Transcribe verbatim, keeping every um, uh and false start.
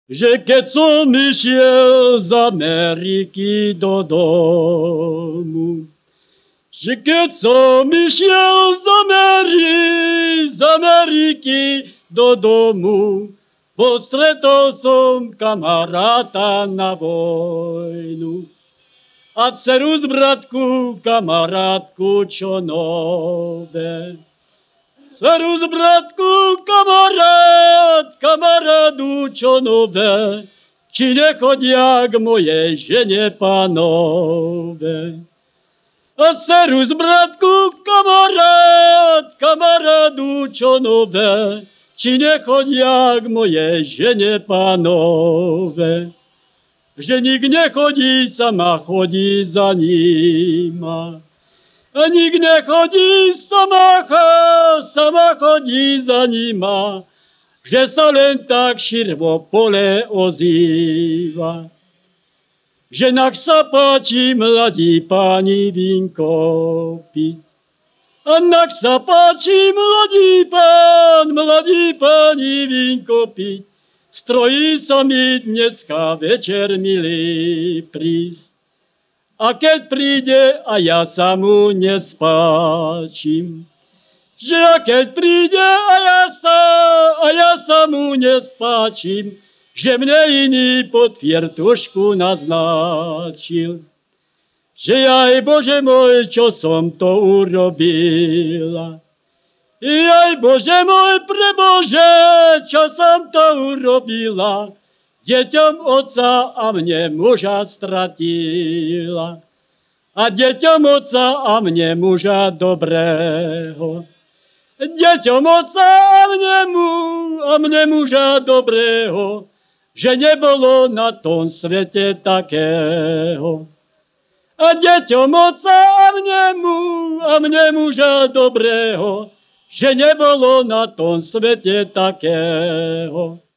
Že keď som išiel z Ameriky do domu, že keď som išiel z Ameriky, z Ameriky do domu, postretol som kamaráta na vojnu. A dceru z bratku, kamarátku, čo nové. Dceru z bratku, kamarát, kamarádu, čo nové. Či nechodia k mojej žene panové. A dceru z bratku, kamarát, kamarádu, čo nové. Či nechodia k mojej žene panové. Ženík nechodí, sama chodí za nima. A nik nechodí, sama, sama chodí za nima. Že sa len tak širvo pole ozýva. Že nak sa páči, mladí páni, vínko piť. A nak sa páči, mladý pán, mladí páni, vínko piť. Strojí sa mi dneska večer, milý, prísť. A keď príde, a ja sa mu nespáčim. Že a keď príde, a ja sa, a ja sa mu nespáčim. Že mne iný pod fiertušku naznačil. Že aj Bože môj, čo som to urobila. Jaj, Bože môj, prebože, čo som to urobila, deťom otca a mne muža stratila. A deťom otca a mne muža dobrého. Deťom otca a mne, mu, a mne muža dobrého, že nebolo na tom svete takého. A deťom otca a mne, mu, a mne muža dobrého, že nebolo na tom svete takého.